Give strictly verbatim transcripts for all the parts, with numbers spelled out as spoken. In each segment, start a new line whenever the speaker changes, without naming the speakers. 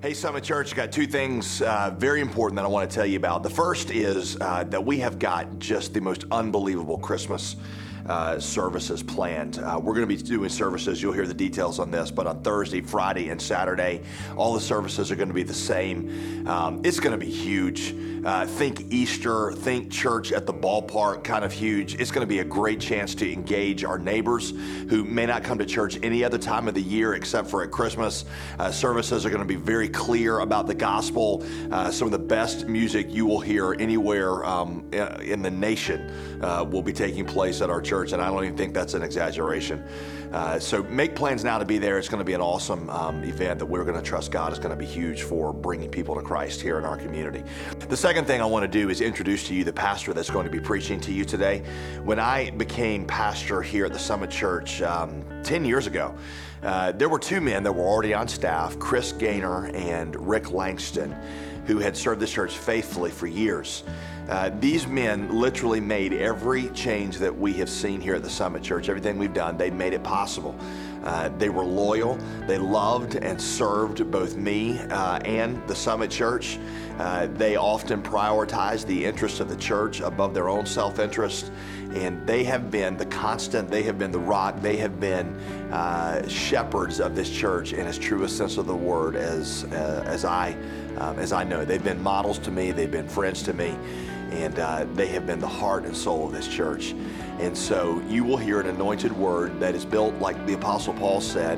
Hey, Summit Church, got two things uh, very important that I want to tell you about. The first is uh, that we have got just the most unbelievable Christmas uh, services planned. Uh, we're going to be doing services, you'll hear the details on this, but on Thursday, Friday, and Saturday, all the services are going to be the same. Um, it's going to be huge. Uh, think Easter, think church at the ballpark, kind of huge. It's going to be a great chance to engage our neighbors who may not come to church any other time of the year except for at Christmas. Uh, services are going to be very clear about the gospel. Uh, some of the best music you will hear anywhere um, in the nation uh, will be taking place at our church, and I don't even think that's an exaggeration. Uh, so make plans now to be there. It's going to be an awesome um, event that we're going to trust God is going to be huge for bringing people to Christ here in our community. The second thing I want to do is introduce to you the pastor that's going to be preaching to you today. When I became pastor here at the Summit Church um, ten years ago, uh, there were two men that were already on staff, Chris Gaynor and Rick Langston, who had served this church faithfully for years. Uh, these men literally made every change that we have seen here at the Summit Church, everything we've done, they made it possible. Uh, they were loyal, they loved and served both me uh, and the Summit Church. Uh, they often prioritized the interests of the church above their own self-interest, and they have been the constant, they have been the rock, they have been uh, shepherds of this church in its truest sense of the word as, uh, as, I, um, as I know. They've been models to me, they've been friends to me, and uh, they have been the heart and soul of this church. And so you will hear an anointed word that is built, like the Apostle Paul said,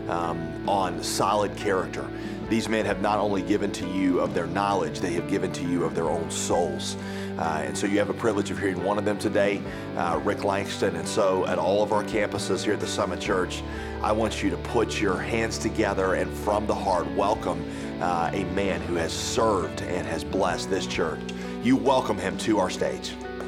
um, on solid character. These men have not only given to you of their knowledge, they have given to you of their own souls. Uh, and so you have a privilege of hearing one of them today, uh, Rick Langston. And so at all of our campuses here at the Summit Church, I want you to put your hands together and from the heart welcome uh, a man who has served and has blessed this church. You welcome him to our stage.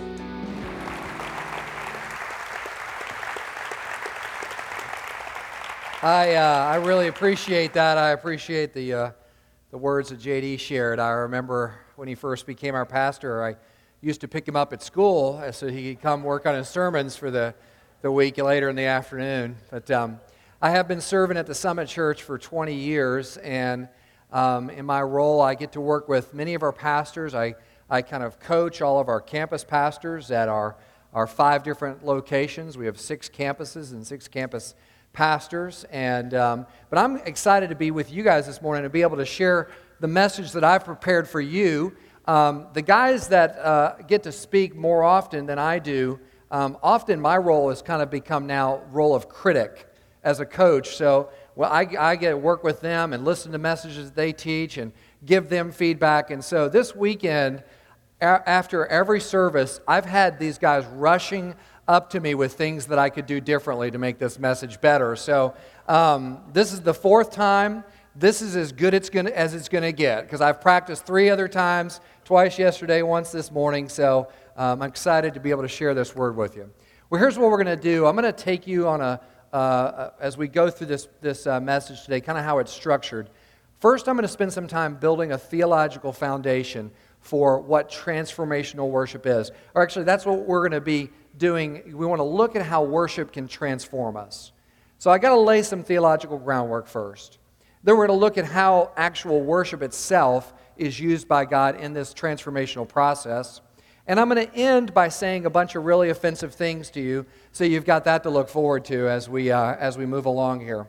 I uh, I really appreciate that. I appreciate the uh, the words that J D shared. I remember when he first became our pastor, I used to pick him up at school so he could come work on his sermons for the, the week later in the afternoon. But um, I have been serving at the Summit Church for twenty years, and um, in my role, I get to work with many of our pastors. I, I kind of coach all of our campus pastors at our, our five different locations. We have six campuses and six campus pastors, and um, but I'm excited to be with you guys this morning and be able to share the message that I've prepared for you. Um, the guys that uh, get to speak more often than I do, um, often my role has kind of become now role of critic as a coach. So well, I, I get to work with them and listen to messages that they teach and give them feedback. And so this weekend, a- after every service, I've had these guys rushing up to me with things that I could do differently to make this message better. So um, this is the fourth time. This is as good it's gonna, as it's going to get, because I've practiced three other times, twice yesterday, once this morning. So um, I'm excited to be able to share this word with you. Well, here's what we're going to do. I'm going to take you on a, uh, as we go through this, this uh, message today, kind of how it's structured. First, I'm going to spend some time building a theological foundation for what transformational worship is. Or actually, that's what we're going to be doing. We want to look at how worship can transform us. So I got to lay some theological groundwork first. Then we're going to look at how actual worship itself is used by God in this transformational process. And I'm going to end by saying a bunch of really offensive things to you, so you've got that to look forward to as we uh, as we move along here.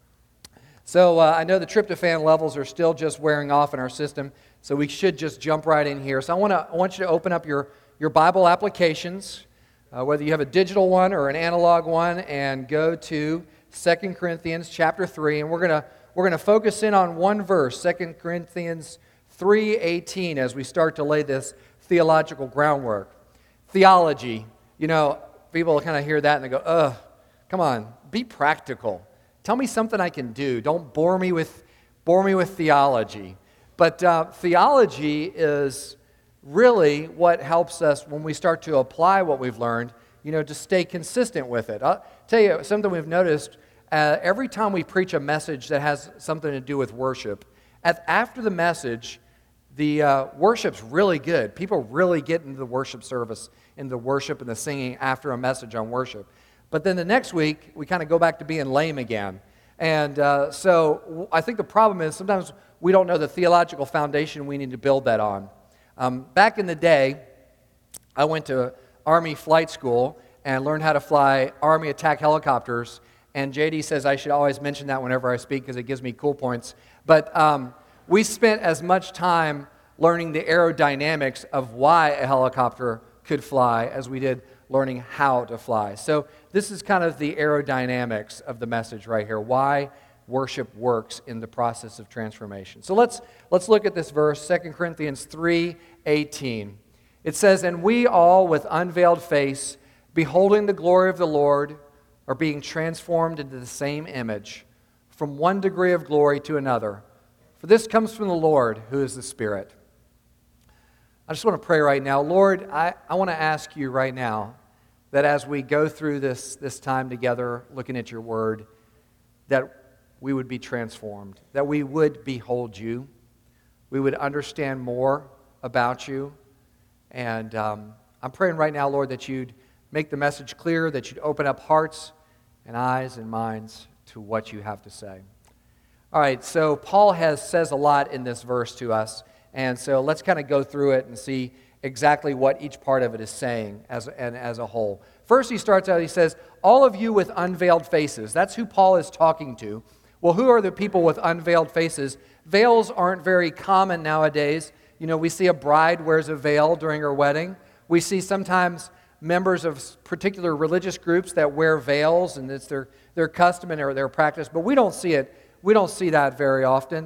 So uh, I know the tryptophan levels are still just wearing off in our system, so we should just jump right in here. So I want to I want you to open up your, your Bible applications, uh, whether you have a digital one or an analog one, and go to Second Corinthians chapter three, and we're going to we're going to focus in on one verse, Second Corinthians three eighteen, as we start to lay this theological groundwork. Theology, you know, people kind of hear that and they go, ugh, come on, be practical. Tell me something I can do. Don't bore me with bore me with theology. But uh, theology is really what helps us when we start to apply what we've learned, you know, to stay consistent with it. I'll tell you something we've noticed. Uh, every time we preach a message that has something to do with worship, at, after the message, the uh, worship's really good. People really get into the worship service, into the worship and the singing after a message on worship. But then the next week, we kind of go back to being lame again. And uh, so I think the problem is sometimes we don't know the theological foundation we need to build that on. Um, back in the day, I went to Army flight school and learned how to fly Army attack helicopters. And J D says I should always mention that whenever I speak because it gives me cool points. But um, we spent as much time learning the aerodynamics of why a helicopter could fly as we did learning how to fly. So this is kind of the aerodynamics of the message right here, why worship works in the process of transformation. So let's let's look at this verse, Second Corinthians three eighteen. It says, "And we all with unveiled face, beholding the glory of the Lord, are being transformed into the same image, from one degree of glory to another. For this comes from the Lord, who is the Spirit." I just want to pray right now. Lord, I, I want to ask you right now that as we go through this, this time together, looking at your word, that we would be transformed, that we would behold you, we would understand more about you. And um, I'm praying right now, Lord, that you'd make the message clear, that you'd open up hearts and eyes and minds to what you have to say. All right, so Paul has says a lot in this verse to us, and so let's kind of go through it and see exactly what each part of it is saying as, and as a whole. First, he starts out, he says, "All of you with unveiled faces." That's who Paul is talking to. Well, who are the people with unveiled faces? Veils aren't very common nowadays. You know, we see a bride wears a veil during her wedding. We see sometimes members of particular religious groups that wear veils, and it's their, their custom and their, their practice, but we don't see it. We don't see that very often.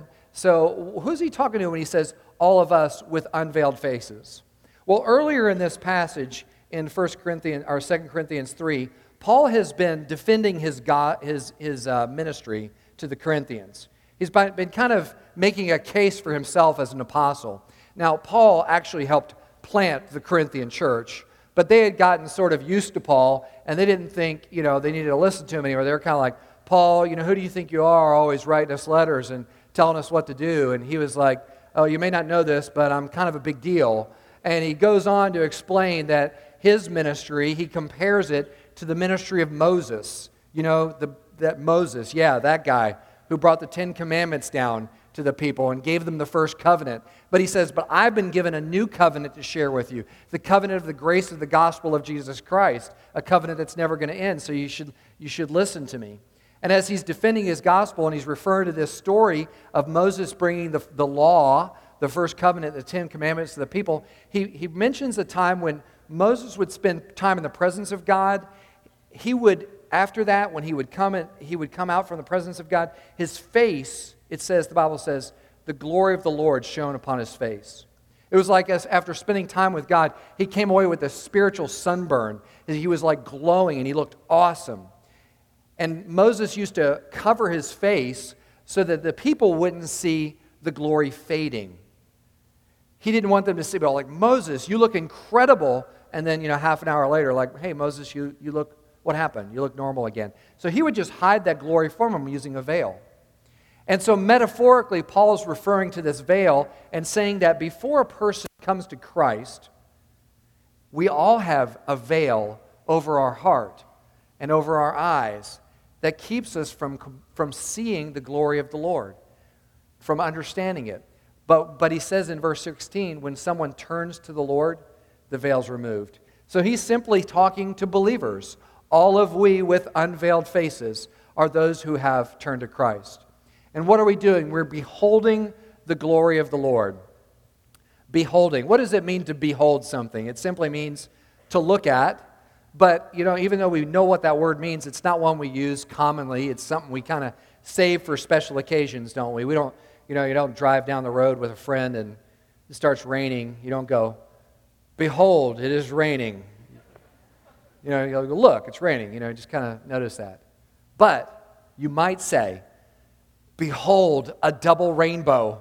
So who's he talking to when he says, all of us with unveiled faces? Well, earlier in this passage in First Corinthians or Second Corinthians three, Paul has been defending his God, his his uh, ministry to the Corinthians. He's been kind of making a case for himself as an apostle. Now, Paul actually helped plant the Corinthian church, but they had gotten sort of used to Paul, and they didn't think, you know, they needed to listen to him anymore. They were kind of like, "Paul, you know, who do you think you are, always writing us letters and telling us what to do?" And he was like, "Oh, you may not know this, but I'm kind of a big deal." And he goes on to explain that his ministry, he compares it to the ministry of Moses. You know, the, that Moses, yeah, that guy who brought the Ten Commandments down to the people and gave them the first covenant. But he says, "But I've been given a new covenant to share with you, the covenant of the grace of the gospel of Jesus Christ, a covenant that's never going to end, so you should, you should listen to me." And as he's defending his gospel and he's referring to this story of Moses bringing the, the law, the first covenant, the Ten Commandments to the people, he, he mentions a time when Moses would spend time in the presence of God. He would, after that, when he would come in, he would come out from the presence of God, his face, it says, the Bible says, the glory of the Lord shone upon his face. It was like as after spending time with God, he came away with a spiritual sunburn. He was like glowing and he looked awesome. And Moses used to cover his face so that the people wouldn't see the glory fading. He didn't want them to see, but like, "Moses, you look incredible." And then, you know, half an hour later, like, "Hey, Moses, you, you look, what happened? You look normal again." So he would just hide that glory from them using a veil. And so metaphorically, Paul is referring to this veil and saying that before a person comes to Christ, we all have a veil over our heart and over our eyes that keeps us from, from seeing the glory of the Lord, from understanding it. But, but he says in verse sixteen, when someone turns to the Lord, the veil's removed. So he's simply talking to believers. All of we with unveiled faces are those who have turned to Christ. And what are we doing? We're beholding the glory of the Lord. Beholding. What does it mean to behold something? It simply means to look at. But, you know, even though we know what that word means, it's not one we use commonly. It's something we kind of save for special occasions, don't we? We don't, you know, you don't drive down the road with a friend and it starts raining. You don't go, "Behold, it is raining." You know, you'll go, "Look, it's raining." You know, just kind of notice that. But you might say, "Behold, a double rainbow."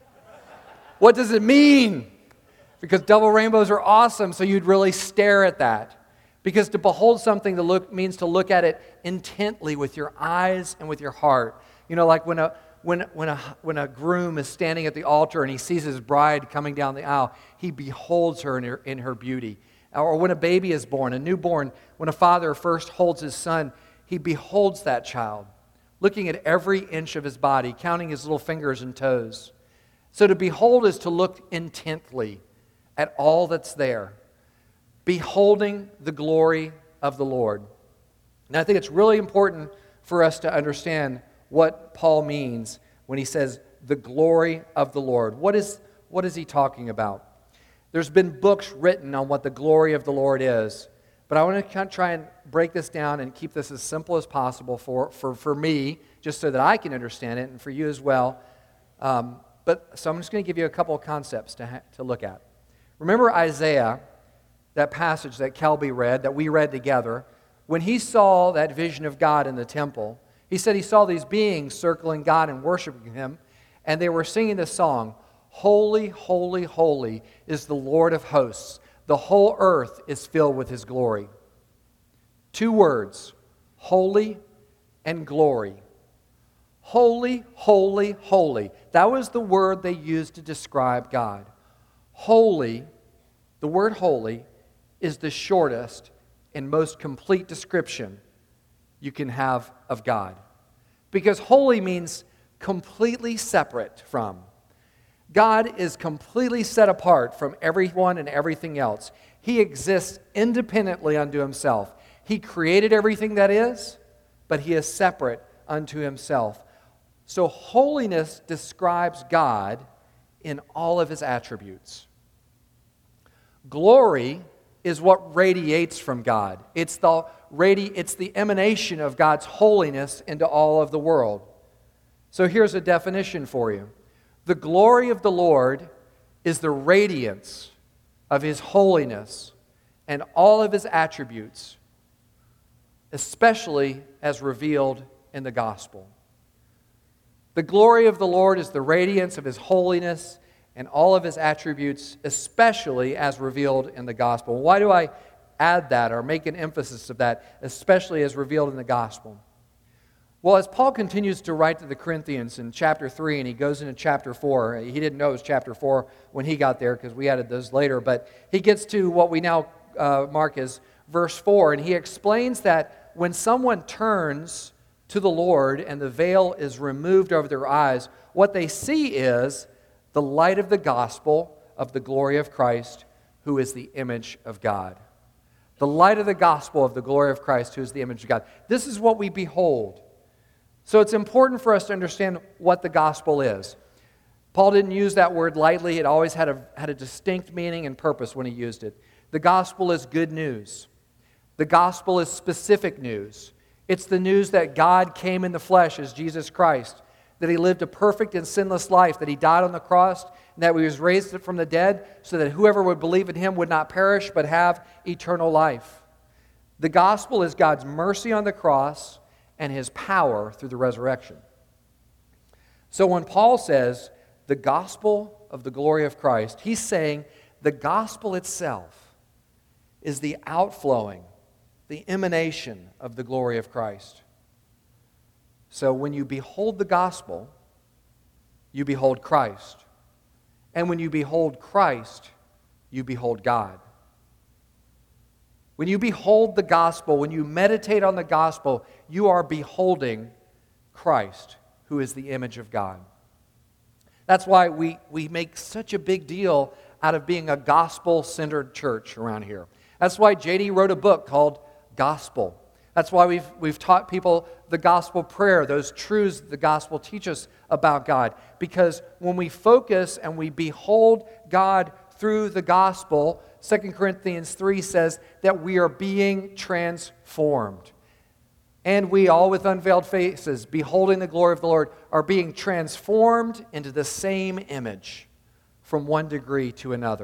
What does it mean? Because double rainbows are awesome, so you'd really stare at that. Because to behold something to look means to look at it intently with your eyes and with your heart. You know, like when a when when a when a groom is standing at the altar and he sees his bride coming down the aisle, he beholds her in her in her beauty. Or when a baby is born, a newborn, when a father first holds his son, he beholds that child, looking at every inch of his body, counting his little fingers and toes. So to behold is to look intently at all that's there, beholding the glory of the Lord. And I think it's really important for us to understand what Paul means when he says the glory of the Lord. What is, what is he talking about? There's been books written on what the glory of the Lord is, but I want to try and break this down and keep this as simple as possible for, for, for me, just so that I can understand it, and for you as well. Um, but so I'm just going to give you a couple of concepts to, ha- to look at. Remember Isaiah, that passage that Kelby read, that we read together. When he saw that vision of God in the temple, he said he saw these beings circling God and worshiping Him, and they were singing this song, "Holy, holy, holy is the Lord of hosts. The whole earth is filled with His glory." Two words, holy and glory. Holy, holy, holy. That was the word they used to describe God. Holy, the word holy, is the shortest and most complete description you can have of God. Because holy means completely separate from. God is completely set apart from everyone and everything else. He exists independently unto Himself. He created everything that is, but He is separate unto Himself. So holiness describes God in all of His attributes. Glory is what radiates from God. It's the, radi- it's the emanation of God's holiness into all of the world. So here's a definition for you. The glory of the Lord is the radiance of His holiness and all of His attributes, especially as revealed in the gospel. The glory of the Lord is the radiance of His holiness and all of His attributes, especially as revealed in the gospel. Why do I add that or make an emphasis of that, especially as revealed in the gospel? Well, as Paul continues to write to the Corinthians in chapter three, and he goes into chapter four, he didn't know it was chapter four when he got there because we added those later, but he gets to what we now uh, mark as verse four, and he explains that when someone turns to the Lord and the veil is removed over their eyes, what they see is the light of the gospel of the glory of Christ, who is the image of God. The light of the gospel of the glory of Christ, who is the image of God. This is what we behold. So it's important for us to understand what the gospel is. Paul didn't use that word lightly. It always had a, had a distinct meaning and purpose when he used it. The gospel is good news. The gospel is specific news. It's the news that God came in the flesh as Jesus Christ, that He lived a perfect and sinless life, that He died on the cross, and that He was raised from the dead so that whoever would believe in Him would not perish but have eternal life. The gospel is God's mercy on the cross and His power through the resurrection. So when Paul says the gospel of the glory of Christ, he's saying the gospel itself is the outflowing, the emanation of the glory of Christ. So when you behold the gospel, you behold Christ. And when you behold Christ, you behold God. When you behold the gospel, when you meditate on the gospel, you are beholding Christ, who is the image of God. That's why we, we make such a big deal out of being a gospel-centered church around here. That's why J D wrote a book called Gospel. That's why we've, we've taught people the gospel prayer, those truths the gospel teaches about God. Because when we focus and we behold God through the gospel, Second Corinthians three says that we are being transformed. And we, all with unveiled faces, beholding the glory of the Lord, are being transformed into the same image from one degree to another.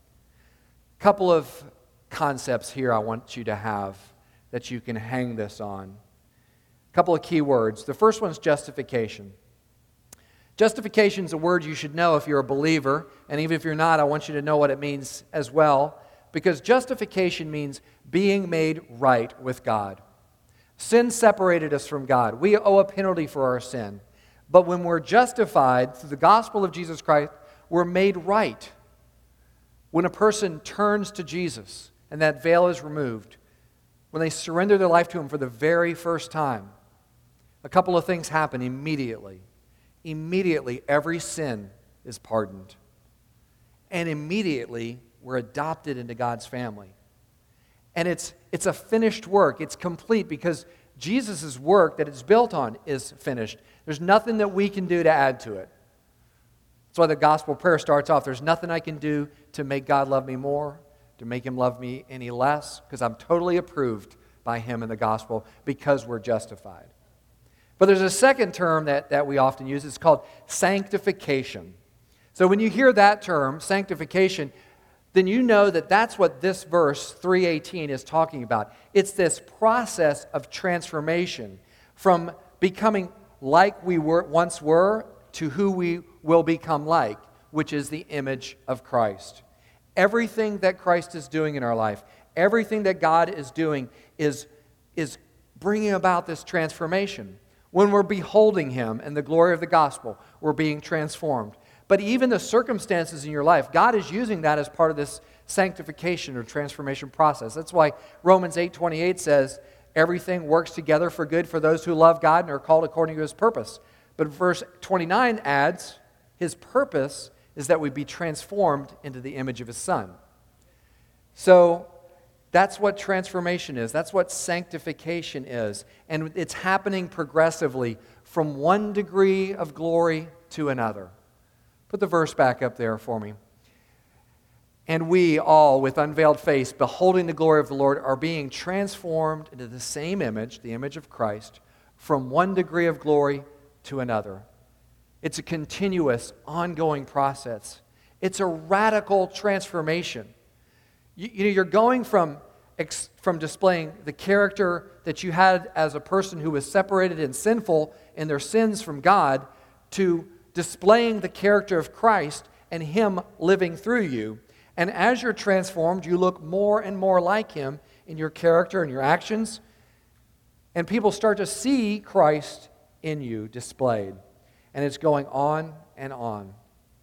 A couple of concepts here I want you to have that you can hang this on. A couple of key words. The first one is justification. Justification is a word you should know if you're a believer, and even if you're not, I want you to know what it means as well, because justification means being made right with God. Sin separated us from God. We owe a penalty for our sin. But when we're justified through the gospel of Jesus Christ, we're made right. When a person turns to Jesus and that veil is removed, when they surrender their life to Him for the very first time, a couple of things happen immediately. Immediately, every sin is pardoned. And immediately, we're adopted into God's family. And it's, it's a finished work. It's complete because Jesus' work that it's built on is finished. There's nothing that we can do to add to it. That's why the gospel prayer starts off, there's nothing I can do to make God love me more, to make him love me any less, because I'm totally approved by him in the gospel because we're justified. But there's a second term that, that we often use. It's called sanctification. So when you hear that term, sanctification, then you know that that's what this verse three eighteen is talking about. It's this process of transformation from becoming like we were once were to who we will become like, which is the image of Christ. Everything that Christ is doing in our life, everything that God is doing is, is bringing about this transformation. When we're beholding him and the glory of the gospel, we're being transformed. But even the circumstances in your life, God is using that as part of this sanctification or transformation process. That's why Romans eight twenty-eight says, everything works together for good for those who love God and are called according to his purpose. But verse twenty-nine adds, his purpose is that we be transformed into the image of his Son. So that's what transformation is. That's what sanctification is. And it's happening progressively from one degree of glory to another. Put the verse back up there for me. And we all, with unveiled face, beholding the glory of the Lord, are being transformed into the same image, the image of Christ, from one degree of glory to another. It's a continuous, ongoing process. It's a radical transformation. You, you know, you're going from, ex, from displaying the character that you had as a person who was separated and sinful in their sins from God to displaying the character of Christ and him living through you. And as you're transformed, you look more and more like him in your character and your actions. And people start to see Christ in you displayed. And it's going on and on.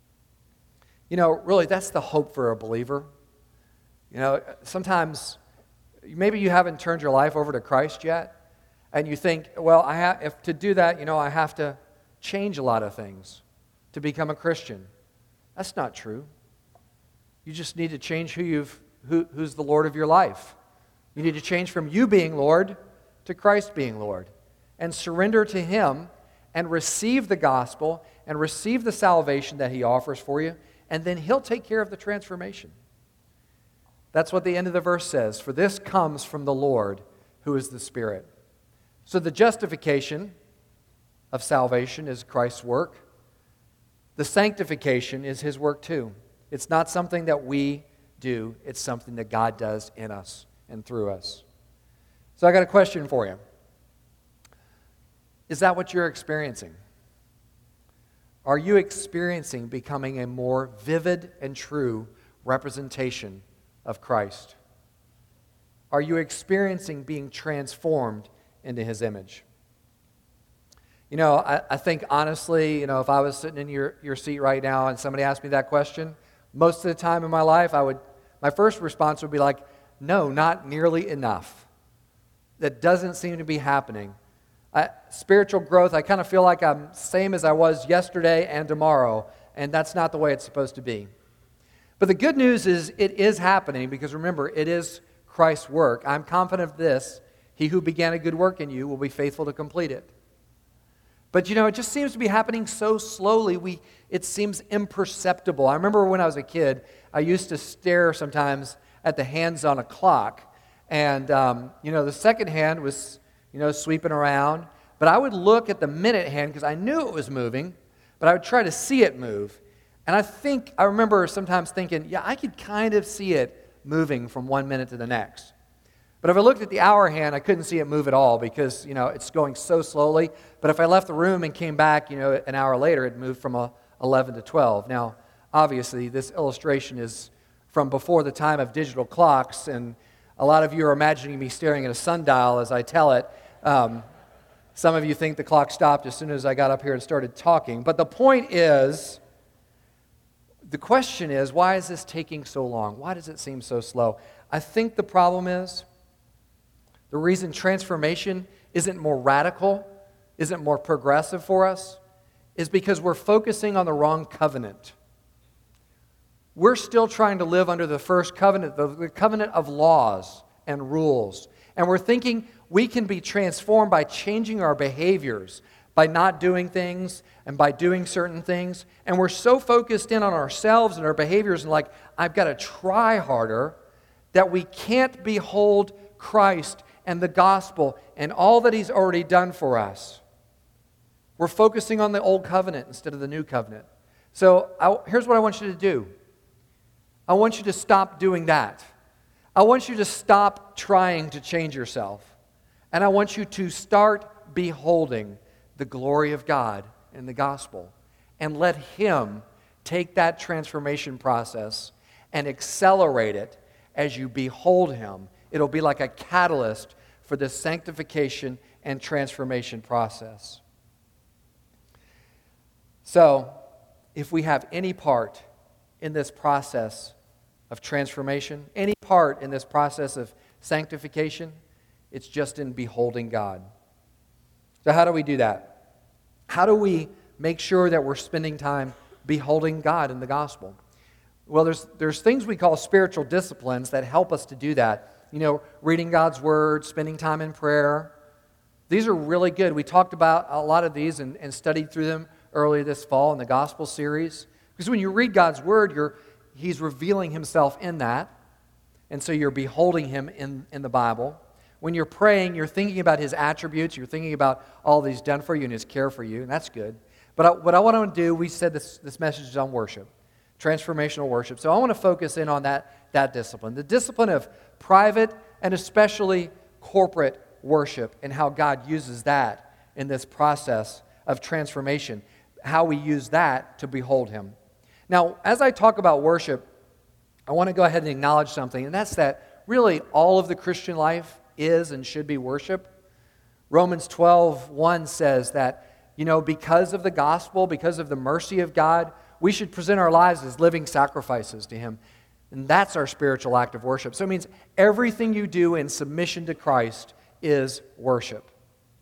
You know, really, that's the hope for a believer. You know, sometimes maybe you haven't turned your life over to Christ yet, and you think, well, I have, if to do that, you know, I have to change a lot of things to become a Christian. That's not true. You just need to change who you've, who, who's the Lord of your life. You need to change from you being Lord to Christ being Lord, and surrender to him and receive the gospel and receive the salvation that he offers for you, and then he'll take care of the transformation. That's what the end of the verse says. For this comes from the Lord, who is the Spirit. So the justification of salvation is Christ's work. The sanctification is his work too. It's not something that we do. It's something that God does in us and through us. So I got a question for you. Is that what you're experiencing? Are you experiencing becoming a more vivid and true representation of Christ? Are you experiencing being transformed into his image? You know, I, I think honestly, you know, if I was sitting in your, your seat right now and somebody asked me that question, most of the time in my life, I would, my first response would be like, no, not nearly enough. That doesn't seem to be happening. I, spiritual growth, I kind of feel like I'm same as I was yesterday and tomorrow, and that's not the way it's supposed to be. But the good news is it is happening, because remember, it is Christ's work. I'm confident of this: he who began a good work in you will be faithful to complete it. But you know, it just seems to be happening so slowly, we it seems imperceptible. I remember when I was a kid, I used to stare sometimes at the hands on a clock, and um, you know, the second hand was, you know, sweeping around, but I would look at the minute hand because I knew it was moving, but I would try to see it move. And I think, I remember sometimes thinking, yeah, I could kind of see it moving from one minute to the next. But if I looked at the hour hand, I couldn't see it move at all because, you know, it's going so slowly. But if I left the room and came back, you know, an hour later, it moved from a eleven to twelve. Now, obviously, this illustration is from before the time of digital clocks, and a lot of you are imagining me staring at a sundial as I tell it. Um, some of you think the clock stopped as soon as I got up here and started talking. But the point is, the question is, why is this taking so long? Why does it seem so slow? I think the problem is, the reason transformation isn't more radical, isn't more progressive for us, is because we're focusing on the wrong covenant. we're still trying to live under the first covenant, the, the covenant of laws and rules. And we're thinking we can be transformed by changing our behaviors, by not doing things and by doing certain things. And we're so focused in on ourselves and our behaviors and like, I've got to try harder, that we can't behold Christ and the gospel and all that he's already done for us. We're focusing on the old covenant instead of the new covenant. So I, here's what I want you to do. I want you to stop doing that. I want you to stop trying to change yourself. And I want you to start beholding the glory of God in the gospel. And let him take that transformation process and accelerate it as you behold him. It'll be like a catalyst for this sanctification and transformation process. So, if we have any part in this process of transformation, any part in this process of sanctification, it's just in beholding God. So how do we do that? How do we make sure that we're spending time beholding God in the gospel? Well, there's, there's things we call spiritual disciplines that help us to do that. You know, reading God's word, spending time in prayer. These are really good. We talked about a lot of these and, and studied through them earlier this fall in the gospel series. Because when you read God's word, you're, he's revealing himself in that. And so you're beholding him in, in the Bible. When you're praying, you're thinking about his attributes. You're thinking about all that he's done for you and his care for you. And that's good. But I, what I want to do, we said this, this message is on worship. Transformational worship. So I want to focus in on that, that discipline. The discipline of private and especially corporate worship and how God uses that in this process of transformation. How we use that to behold him. Now, as I talk about worship, I want to go ahead and acknowledge something, and that's that really all of the Christian life is and should be worship. Romans twelve one says that, you know, because of the gospel, because of the mercy of God, we should present our lives as living sacrifices to him. And that's our spiritual act of worship. So it means everything you do in submission to Christ is worship.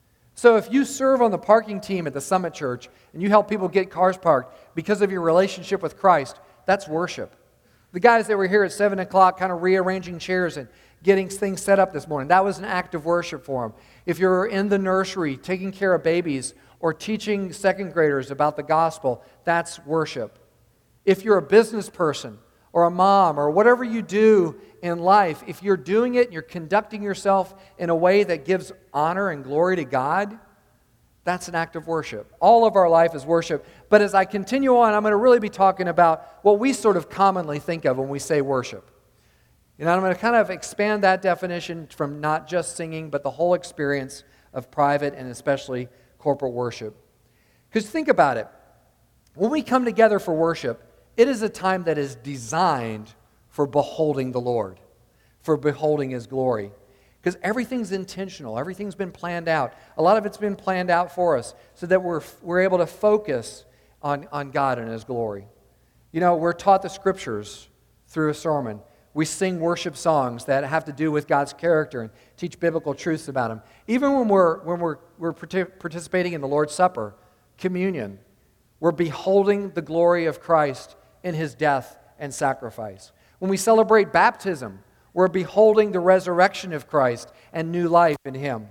So if you serve on the parking team at the Summit Church and you help people get cars parked because of your relationship with Christ, that's worship. The guys that were here at seven o'clock kind of rearranging chairs and getting things set up this morning, that was an act of worship for them. If you're in the nursery taking care of babies or teaching second graders about the gospel, that's worship. If you're a business person or a mom or whatever you do in life, if you're doing it and you're conducting yourself in a way that gives honor and glory to God, that's an act of worship. All of our life is worship. But as I continue on, I'm going to really be talking about what we sort of commonly think of when we say worship. You know, I'm going to kind of expand that definition from not just singing, but the whole experience of private and especially corporate worship. Because think about it. When we come together for worship, it is a time that is designed for beholding the Lord, for beholding his glory. Because everything's intentional. Everything's been planned out. A lot of it's been planned out for us so that we're, we're able to focus on, on God and his glory. You know, we're taught the scriptures through a sermon. We sing worship songs that have to do with God's character and teach biblical truths about him. Even when we're, when we're, we're participating in the Lord's Supper, communion, we're beholding the glory of Christ in his death and sacrifice. When we celebrate baptism, we're beholding the resurrection of Christ and new life in him.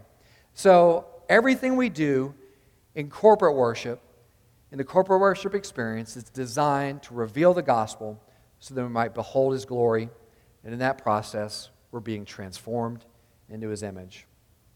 So everything we do in corporate worship, in the corporate worship experience, is designed to reveal the gospel so that we might behold his glory. And in that process, we're being transformed into his image.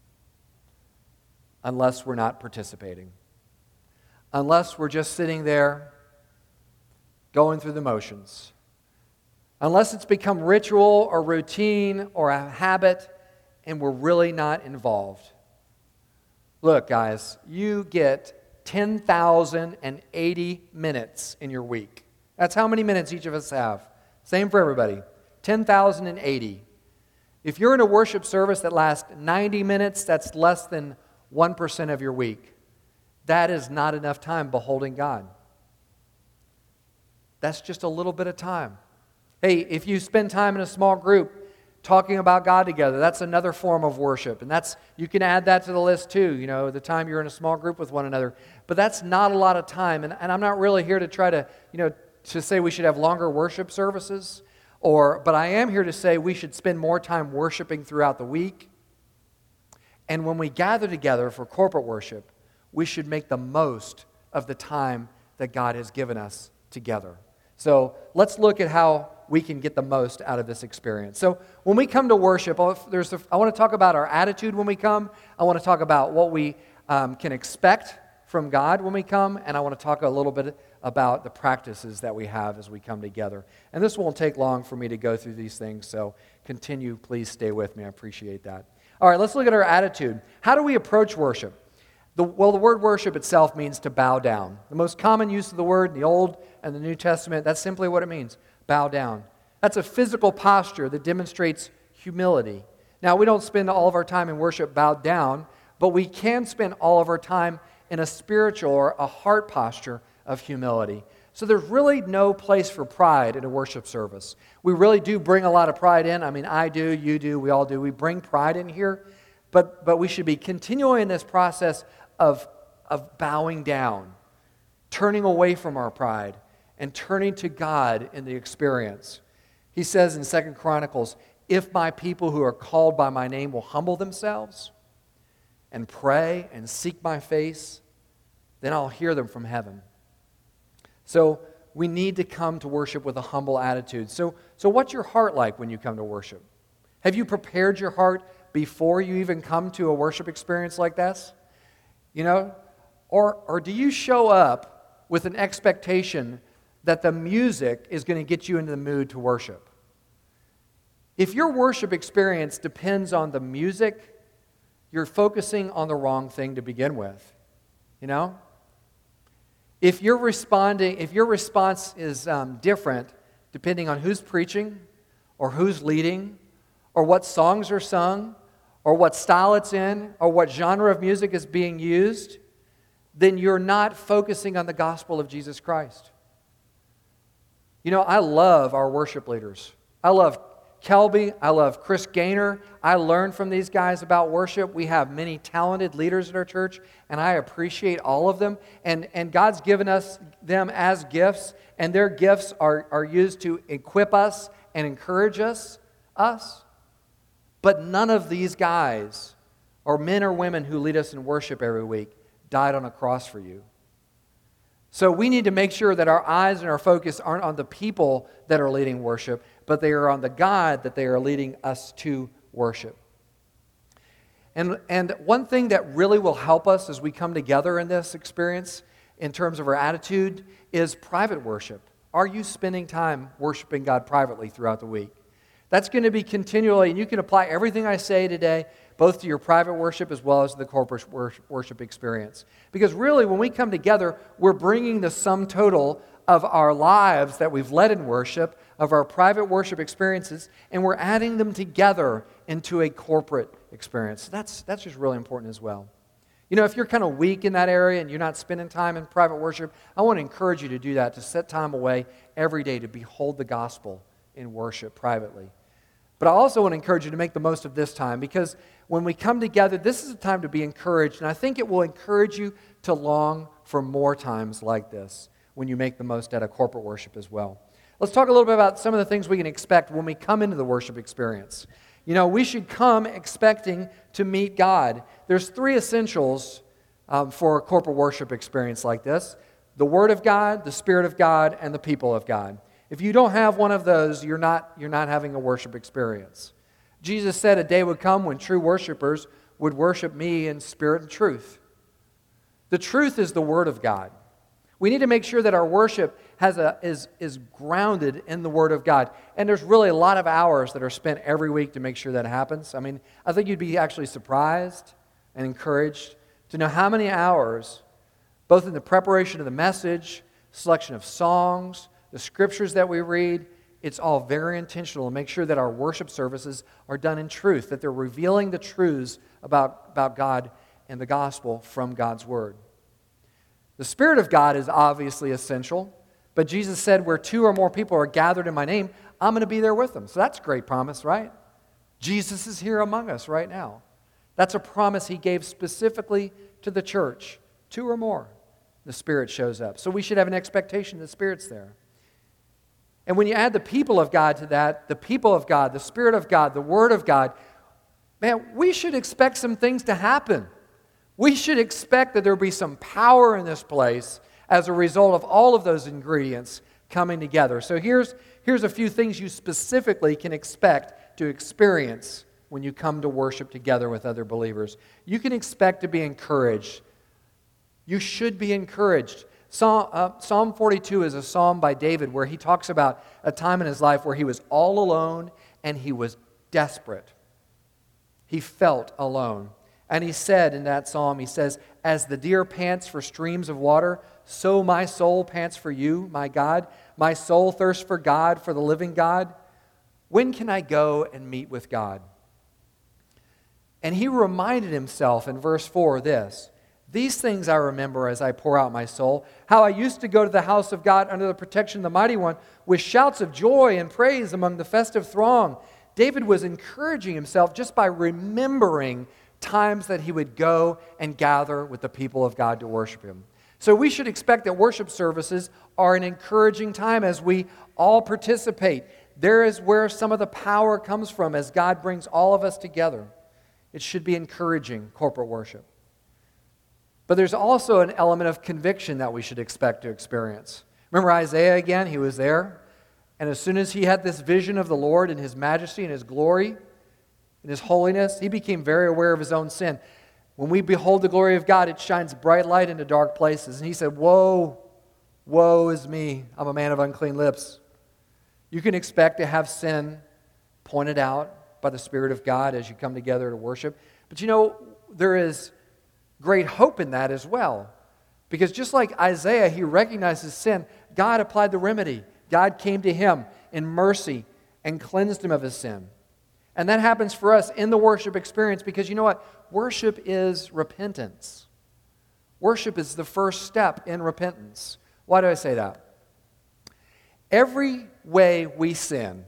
Unless we're not participating. Unless we're just sitting there going through the motions. Unless it's become ritual or routine or a habit and we're really not involved. Look, guys, you get ten thousand eighty minutes in your week. That's how many minutes each of us have. Same for everybody. ten thousand eighty. If you're in a worship service that lasts ninety minutes, that's less than one percent of your week. That is not enough time beholding God. That's just a little bit of time. Hey, if you spend time in a small group talking about God together, that's another form of worship. And that's, you can add that to the list too, you know, the time you're in a small group with one another. But that's not a lot of time. And, and I'm not really here to try to, you know, to say we should have longer worship services, or but I am here to say we should spend more time worshiping throughout the week. And when we gather together for corporate worship, we should make the most of the time that God has given us together. So let's look at how we can get the most out of this experience. So when we come to worship, there's a, I want to talk about our attitude when we come. I want to talk about what we um, can expect from God when we come, and I want to talk a little bit about the practices that we have as we come together. And this won't take long for me to go through these things, so continue, please stay with me. I appreciate that. All right, let's look at our attitude. How do we approach worship? The, well, the word worship itself means to bow down. The most common use of the word in the Old and the New Testament, that's simply what it means, bow down. That's a physical posture that demonstrates humility. Now, we don't spend all of our time in worship bowed down, but we can spend all of our time in a spiritual or a heart posture of humility. So there's really no place for pride in a worship service. We really do bring a lot of pride in. I mean, I do, you do, we all do. We bring pride in here, but, but we should be continuing in this process of, of bowing down, turning away from our pride, and turning to God in the experience. He says in Second Chronicles, if my people who are called by my name will humble themselves and pray and seek my face, then I'll hear them from heaven. So we need to come to worship with a humble attitude. So, so what's your heart like when you come to worship? Have you prepared your heart before you even come to a worship experience like this? You know, or, or do you show up with an expectation that the music is going to get you into the mood to worship? If your worship experience depends on the music, you're focusing on the wrong thing to begin with. You know? If you're responding, if your response is um, different depending on who's preaching or who's leading or what songs are sung or what style it's in or what genre of music is being used, then you're not focusing on the gospel of Jesus Christ. You know, I love our worship leaders. I love Kelby. I love Chris Gaynor. I learn from these guys about worship. We have many talented leaders in our church, and I appreciate all of them. And, and God's given us them as gifts, and their gifts are, are used to equip us and encourage us, us. But none of these guys, or men or women who lead us in worship every week, died on a cross for you. So we need to make sure that our eyes and our focus aren't on the people that are leading worship, but they are on the God that they are leading us to worship. And, and one thing that really will help us as we come together in this experience in terms of our attitude is private worship. Are you spending time worshiping God privately throughout the week? That's going to be continually, and you can apply everything I say today both to your private worship as well as the corporate worship experience. Because really, when we come together, we're bringing the sum total of our lives that we've led in worship, of our private worship experiences, and we're adding them together into a corporate experience. That's, that's just really important as well. You know, if you're kind of weak in that area and you're not spending time in private worship, I want to encourage you to do that, to set time away every day to behold the gospel in worship privately. But I also want to encourage you to make the most of this time, because when we come together, this is a time to be encouraged, and I think it will encourage you to long for more times like this when you make the most out of corporate worship as well. Let's talk a little bit about some of the things we can expect when we come into the worship experience. You know, we should come expecting to meet God. There's three essentials um, for a corporate worship experience like this: the Word of God, the Spirit of God, and the people of God. If you don't have one of those, you're not, you're not having a worship experience. Jesus said a day would come when true worshipers would worship me in spirit and truth. The truth is the Word of God. We need to make sure that our worship has a, is, is grounded in the Word of God. And there's really a lot of hours that are spent every week to make sure that happens. I mean, I think you'd be actually surprised and encouraged to know how many hours, both in the preparation of the message, selection of songs, the scriptures that we read, it's all very intentional to make sure that our worship services are done in truth, that they're revealing the truths about, about God and the gospel from God's Word. The Spirit of God is obviously essential, but Jesus said, where two or more people are gathered in my name, I'm going to be there with them. So that's a great promise, right? Jesus is here among us right now. That's a promise He gave specifically to the church. Two or more, the Spirit shows up. So we should have an expectation the Spirit's there. And when you add the people of God to that, the people of God, the Spirit of God, the Word of God, man, we should expect some things to happen. We should expect that there will be some power in this place as a result of all of those ingredients coming together. So here's, here's a few things you specifically can expect to experience when you come to worship together with other believers. You can expect to be encouraged. You should be encouraged. Psalm, uh, Psalm forty-two is a psalm by David where he talks about a time in his life where he was all alone and he was desperate. He felt alone. And he said in that psalm, he says, "As the deer pants for streams of water, so my soul pants for you, my God. My soul thirsts for God, for the living God. When can I go and meet with God?" And he reminded himself in verse four this, "These things I remember as I pour out my soul, how I used to go to the house of God under the protection of the Mighty One with shouts of joy and praise among the festive throng." David was encouraging himself just by remembering times that he would go and gather with the people of God to worship him. So we should expect that worship services are an encouraging time as we all participate. There is where some of the power comes from as God brings all of us together. It should be encouraging, corporate worship. But there's also an element of conviction that we should expect to experience. Remember Isaiah again? He was there. And as soon as he had this vision of the Lord in His majesty and His glory, in His holiness, he became very aware of his own sin. When we behold the glory of God, it shines bright light into dark places. And he said, "Woe, woe is me. I'm a man of unclean lips." You can expect to have sin pointed out by the Spirit of God as you come together to worship. But you know, there is great hope in that as well. Because just like Isaiah, he recognized his sin, God applied the remedy. God came to him in mercy and cleansed him of his sin. And that happens for us in the worship experience because you know what? Worship is repentance. Worship is the first step in repentance. Why do I say that? Every way we sin,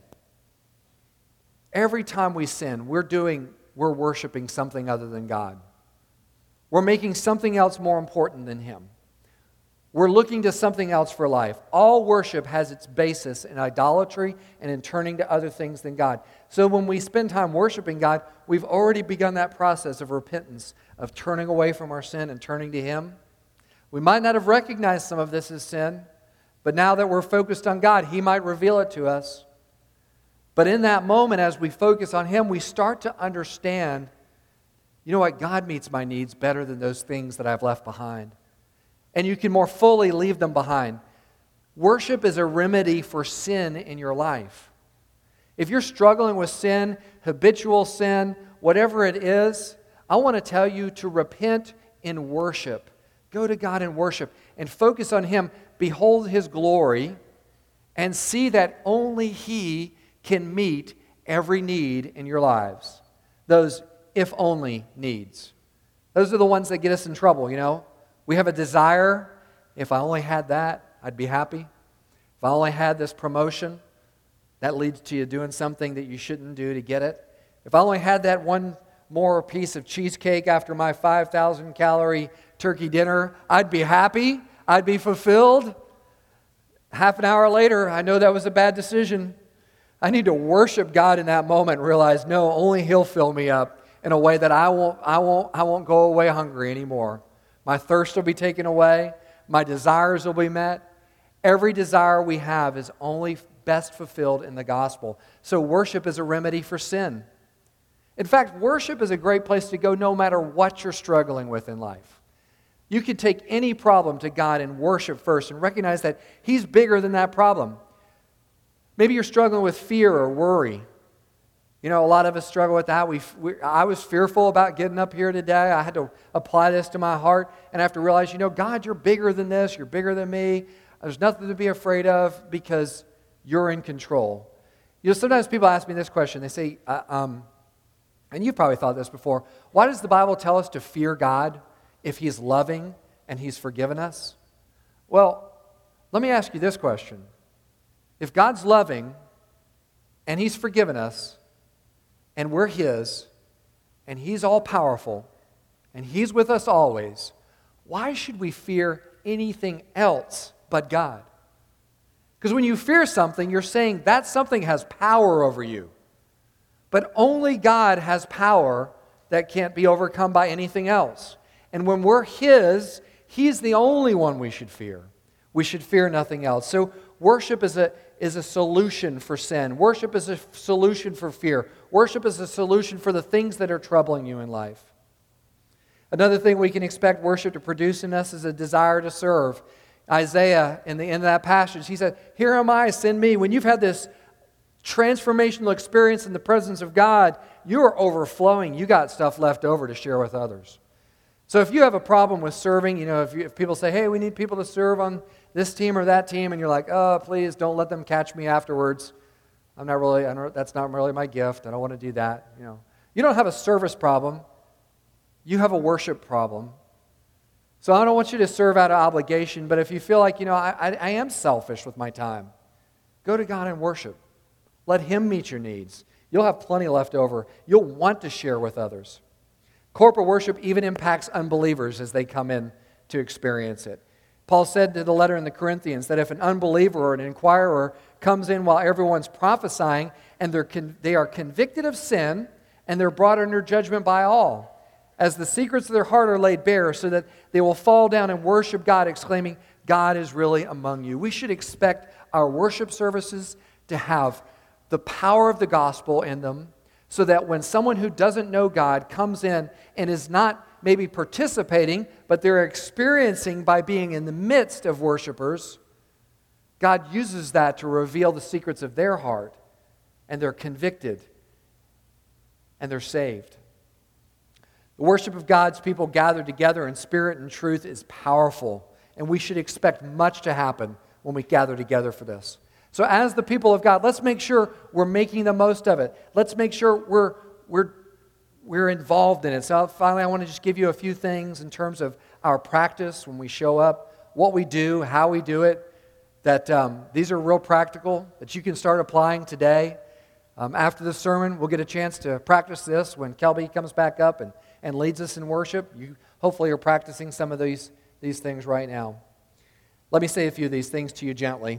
every time we sin, we're doing, we're worshiping something other than God. We're making something else more important than Him. We're looking to something else for life. All worship has its basis in idolatry and in turning to other things than God. So when we spend time worshiping God, we've already begun that process of repentance, of turning away from our sin and turning to Him. We might not have recognized some of this as sin, but now that we're focused on God, He might reveal it to us. But in that moment, as we focus on Him, we start to understand, you know what, God meets my needs better than those things that I've left behind. And you can more fully leave them behind. Worship is a remedy for sin in your life. If you're struggling with sin, habitual sin, whatever it is, I want to tell you to repent in worship. Go to God in worship and focus on Him. Behold His glory and see that only He can meet every need in your lives. Those if only needs. Those are the ones that get us in trouble, you know. We have a desire, if I only had that, I'd be happy. If I only had this promotion, that leads to you doing something that you shouldn't do to get it. If I only had that one more piece of cheesecake after my five thousand calorie turkey dinner, I'd be happy, I'd be fulfilled. Half an hour later, I know that was a bad decision. I need to worship God in that moment and realize, no, only He'll fill me up in a way that I won't, I won't, I won't go away hungry anymore. My thirst will be taken away. My desires will be met. Every desire we have is only best fulfilled in the gospel. So worship is a remedy for sin. In fact, worship is a great place to go no matter what you're struggling with in life. You can take any problem to God and worship first and recognize that He's bigger than that problem. Maybe you're struggling with fear or worry. You know, a lot of us struggle with that. We, we, I was fearful about getting up here today. I had to apply this to my heart, and I have to realize, you know, God, you're bigger than this. You're bigger than me. There's nothing to be afraid of because you're in control. You know, sometimes people ask me this question. They say, uh, um, and you've probably thought this before, why does the Bible tell us to fear God if He's loving and He's forgiven us? Well, let me ask you this question. If God's loving and He's forgiven us, and we're His, and He's all-powerful, and He's with us always, why should we fear anything else but God? Because when you fear something, you're saying that something has power over you. But only God has power that can't be overcome by anything else. And when we're His, He's the only one we should fear. We should fear nothing else. So worship is a, is a solution for sin. Worship is a solution for fear. Worship is a solution for the things that are troubling you in life. Another thing we can expect worship to produce in us is a desire to serve. Isaiah, in the end of that passage, he said, "Here am I, send me." When you've had this transformational experience in the presence of God, you are overflowing. You got stuff left over to share with others. So if you have a problem with serving, you know, if, you, if people say, "Hey, we need people to serve on this team or that team," and you're like, "Oh, please don't let them catch me afterwards. I'm not really, I don't, that's not really my gift. I don't want to do that." You know, you don't have a service problem. You have a worship problem. So I don't want you to serve out of obligation, but if you feel like, you know, I, I, I am selfish with my time, go to God and worship. Let Him meet your needs. You'll have plenty left over. You'll want to share with others. Corporate worship even impacts unbelievers as they come in to experience it. Paul said to the letter in the Corinthians that if an unbeliever or an inquirer comes in while everyone's prophesying and they're con- they are convicted of sin and they're brought under judgment by all, as the secrets of their heart are laid bare, so that they will fall down and worship God, exclaiming, "God is really among you." We should expect our worship services to have the power of the gospel in them, so that when someone who doesn't know God comes in and is not maybe participating, but they're experiencing by being in the midst of worshipers, God uses that to reveal the secrets of their heart, and they're convicted, and they're saved. The worship of God's people gathered together in spirit and truth is powerful, and we should expect much to happen when we gather together for this. So as the people of God, let's make sure we're making the most of it. Let's make sure we're, we're, we're involved in it. So finally, I want to just give you a few things in terms of our practice when we show up, what we do, how we do it, that um, these are real practical, that you can start applying today. Um, after the sermon, we'll get a chance to practice this when Kelby comes back up and, and leads us in worship. You hopefully are practicing some of these, these things right now. Let me say a few of these things to you gently.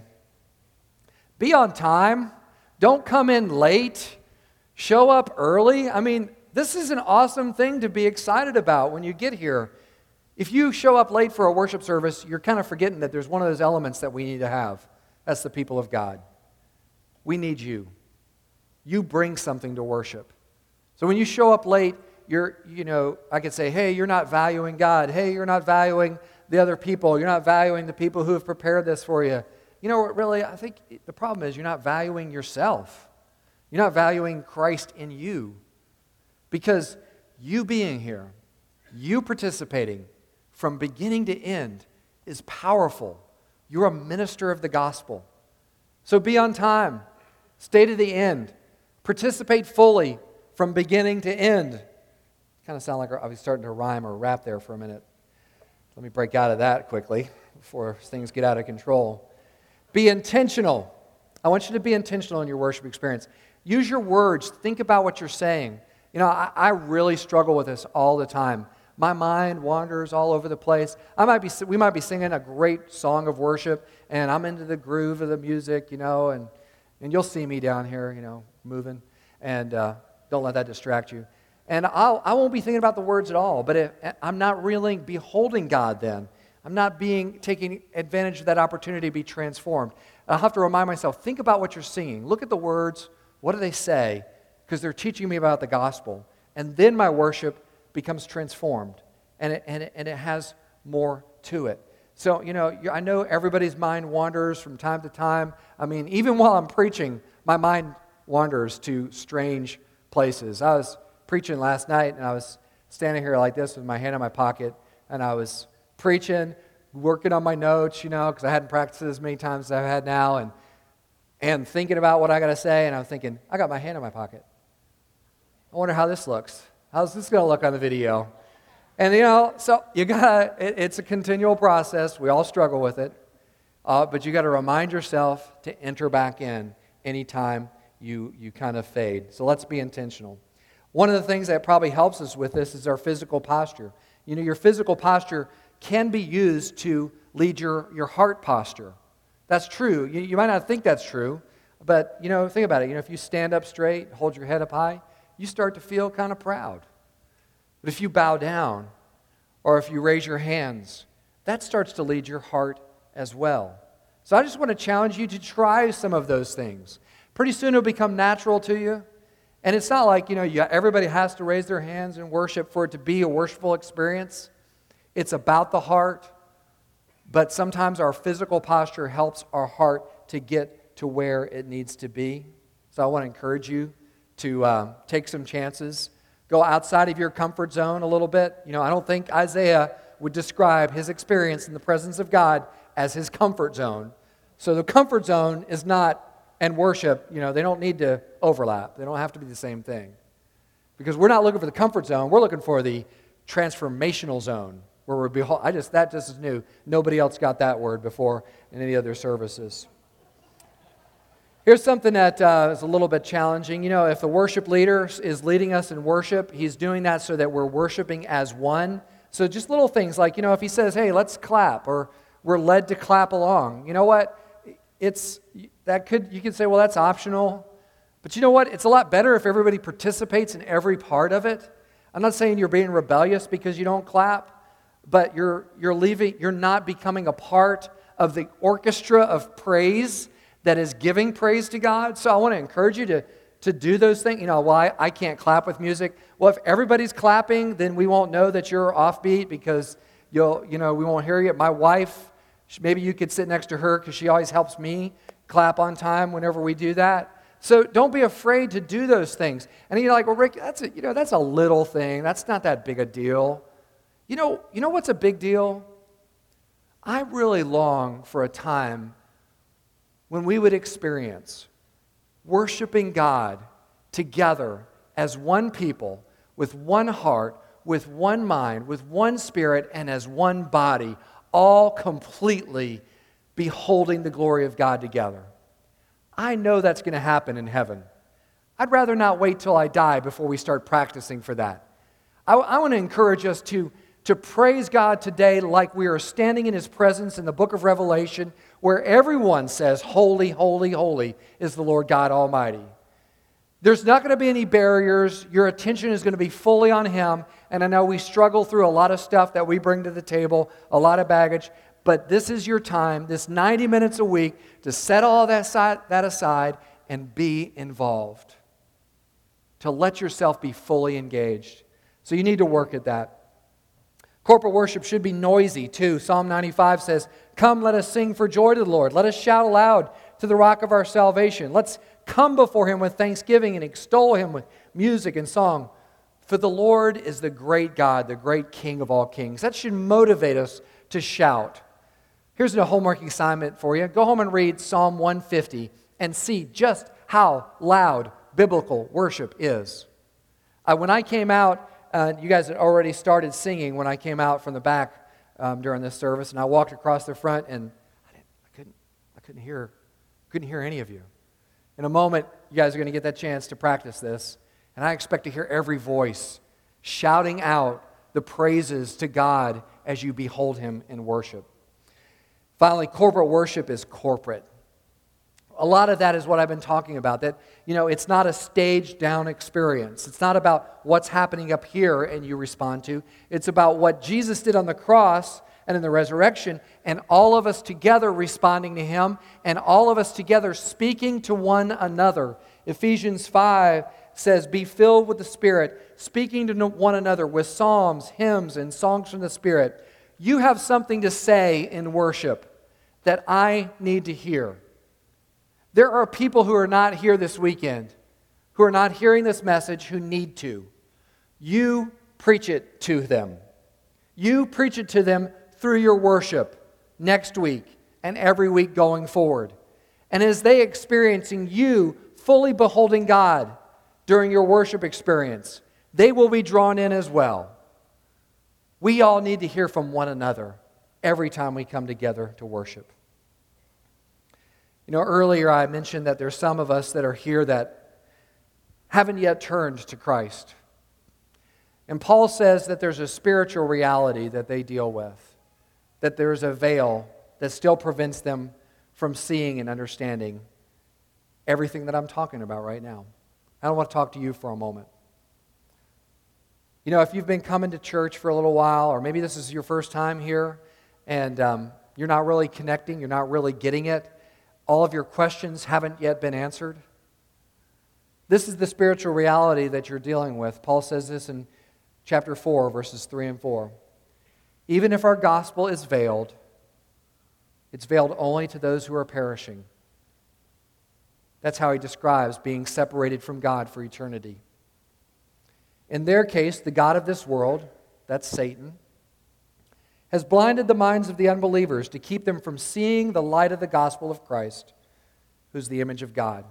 Be on time. Don't come in late. Show up early. I mean, this is an awesome thing to be excited about when you get here. If you show up late for a worship service, you're kind of forgetting that there's one of those elements that we need to have. That's the people of God. We need you. You bring something to worship. So when you show up late, you're, you know, I could say, "Hey, you're not valuing God. Hey, you're not valuing the other people. You're not valuing the people who have prepared this for you." You know what, really, I think the problem is you're not valuing yourself. You're not valuing Christ in you. Because you being here, you participating from beginning to end is powerful. You're a minister of the gospel. So be on time. Stay to the end. Participate fully from beginning to end. Kind of sound like I was starting to rhyme or rap there for a minute. Let me break out of that quickly before things get out of control. Be intentional. I want you to be intentional in your worship experience. Use your words. Think about what you're saying. You know, I, I really struggle with this all the time. My mind wanders all over the place. I might be, we might be singing a great song of worship, and I'm into the groove of the music, you know, and, and you'll see me down here, you know, moving. And uh, don't let that distract you. And I'll, I won't be thinking about the words at all, but if, I'm not really beholding God then. I'm not being taking advantage of that opportunity to be transformed. I'll have to remind myself, think about what you're singing. Look at the words. What do they say? Because they're teaching me about the gospel. And then my worship becomes transformed. And it, and it, and it has more to it. So, you know, I know everybody's mind wanders from time to time. I mean, even while I'm preaching, my mind wanders to strange places. I was preaching last night, and I was standing here like this with my hand in my pocket, and I was preaching, working on my notes, you know, because I hadn't practiced it as many times as I've had now, and and thinking about what I got to say, and I'm thinking, I got my hand in my pocket. I wonder how this looks. How's this going to look on the video? And, you know, so you got it, it's a continual process. We all struggle with it, uh, but you got to remind yourself to enter back in anytime you you kind of fade. So let's be intentional. One of the things that probably helps us with this is our physical posture. You know, your physical posture can be used to lead your, your heart posture. That's true. You, you might not think that's true, but, you know, think about it. You know, if you stand up straight, hold your head up high, you start to feel kind of proud. But if you bow down, or if you raise your hands, that starts to lead your heart as well. So I just want to challenge you to try some of those things. Pretty soon it'll become natural to you. And it's not like, you know, you, everybody has to raise their hands and worship for it to be a worshipful experience. It's about the heart. But sometimes our physical posture helps our heart to get to where it needs to be. So I want to encourage you to uh, take some chances. Go outside of your comfort zone a little bit. You know, I don't think Isaiah would describe his experience in the presence of God as his comfort zone. So the comfort zone is not, and worship, you know, they don't need to overlap. They don't have to be the same thing. Because we're not looking for the comfort zone. We're looking for the transformational zone where we're behold. I just, that just is new. Nobody else got that word before in any other services. Here's something that uh, is a little bit challenging. You know, if the worship leader is leading us in worship, he's doing that so that we're worshiping as one. So just little things like, you know, if he says, hey, let's clap, or we're led to clap along. You know what? It's that could you could say, well, that's optional. But you know what? It's a lot better if everybody participates in every part of it. I'm not saying you're being rebellious because you don't clap, but you're you're leaving, you're not becoming a part of the orchestra of praise that is giving praise to God. So I want to encourage you to, to do those things. You know, well, I, I can't clap with music. Well, if everybody's clapping, then we won't know that you're offbeat because you'll, you know, we won't hear you. My wife, maybe you could sit next to her because she always helps me clap on time whenever we do that. So don't be afraid to do those things. And you're like, well, Rick, that's a, you know, that's a little thing. That's not that big a deal. You know, you know what's a big deal? I really long for a time when we would experience worshiping God together as one people, with one heart, with one mind, with one spirit, and as one body, all completely beholding the glory of God together. I know that's going to happen in heaven. I'd rather not wait till I die before we start practicing for that. I, I want to encourage us to, to praise God today like we are standing in His presence in the book of Revelation, where everyone says, holy, holy, holy is the Lord God Almighty. There's not going to be any barriers. Your attention is going to be fully on Him. And I know we struggle through a lot of stuff that we bring to the table, a lot of baggage. But this is your time, this ninety minutes a week, to set all that aside, that aside and be involved. To let yourself be fully engaged. So you need to work at that. Corporate worship should be noisy too. Psalm ninety-five says, come, let us sing for joy to the Lord. Let us shout aloud to the rock of our salvation. Let's come before Him with thanksgiving and extol Him with music and song. For the Lord is the great God, the great King of all kings. That should motivate us to shout. Here's a homework assignment for you. Go home and read Psalm one fifty and see just how loud biblical worship is. Uh, when I came out, uh, you guys had already started singing when I came out from the back um, during this service, and I walked across the front, and I, didn't, I couldn't, I couldn't hear, couldn't hear any of you. In a moment, you guys are going to get that chance to practice this, and I expect to hear every voice shouting out the praises to God as you behold Him in worship. Finally, corporate worship is corporate. A lot of that is what I've been talking about, that, you know, it's not a staged down experience. It's not about what's happening up here and you respond to. It's about what Jesus did on the cross and in the resurrection, and all of us together responding to Him, and all of us together speaking to one another. Ephesians five says, be filled with the Spirit, speaking to one another with psalms, hymns, and songs from the Spirit. You have something to say in worship that I need to hear. There are people who are not here this weekend, who are not hearing this message, who need to. You preach it to them. You preach it to them through your worship next week and every week going forward. And as they experiencing you fully beholding God during your worship experience, they will be drawn in as well. We all need to hear from one another every time we come together to worship. You know, earlier I mentioned that there's some of us that are here that haven't yet turned to Christ. And Paul says that there's a spiritual reality that they deal with, that there's a veil that still prevents them from seeing and understanding everything that I'm talking about right now. I want to talk to you for a moment. You know, if you've been coming to church for a little while, or maybe this is your first time here, and um, you're not really connecting, you're not really getting it, all of your questions haven't yet been answered. This is the spiritual reality that you're dealing with. Paul says this in chapter four, verses three and four. Even if our gospel is veiled, it's veiled only to those who are perishing. That's how he describes being separated from God for eternity. In their case, the god of this world, that's Satan, has blinded the minds of the unbelievers to keep them from seeing the light of the gospel of Christ, who's the image of God.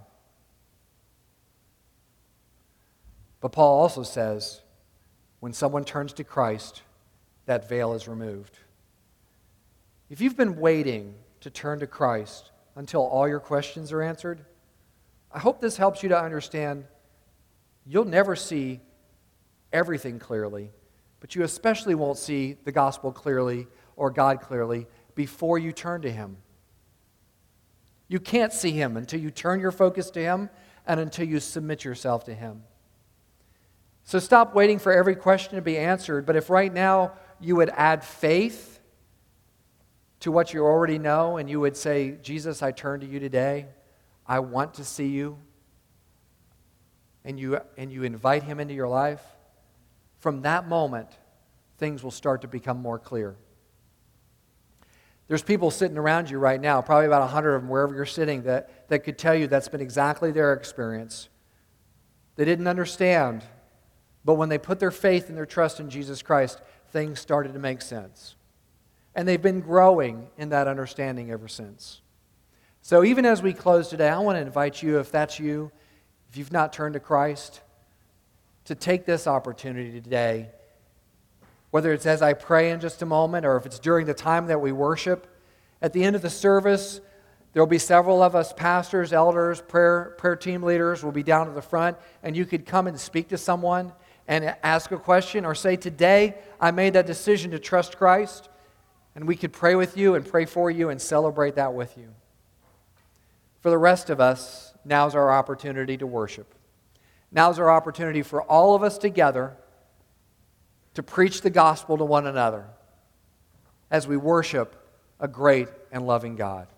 But Paul also says, when someone turns to Christ, that veil is removed. If you've been waiting to turn to Christ until all your questions are answered, I hope this helps you to understand you'll never see everything clearly, but you especially won't see the gospel clearly or God clearly before you turn to Him. You can't see Him until you turn your focus to Him and until you submit yourself to Him. So stop waiting for every question to be answered, but if right now you would add faith to what you already know and you would say, Jesus, I turn to you today. I want to see you. And you, and you invite Him into your life. From that moment, things will start to become more clear. There's people sitting around you right now, probably about a hundred of them wherever you're sitting, that, that could tell you that's been exactly their experience. They didn't understand, but when they put their faith and their trust in Jesus Christ, things started to make sense. And they've been growing in that understanding ever since. So even as we close today, I want to invite you, if that's you, if you've not turned to Christ, to take this opportunity today, whether it's as I pray in just a moment or if it's during the time that we worship. At the end of the service, there will be several of us pastors, elders, prayer, prayer team leaders will be down at the front, and you could come and speak to someone and ask a question or say, today I made that decision to trust Christ, and we could pray with you and pray for you and celebrate that with you. For the rest of us, now's our opportunity to worship. Now's our opportunity for all of us together to preach the gospel to one another as we worship a great and loving God.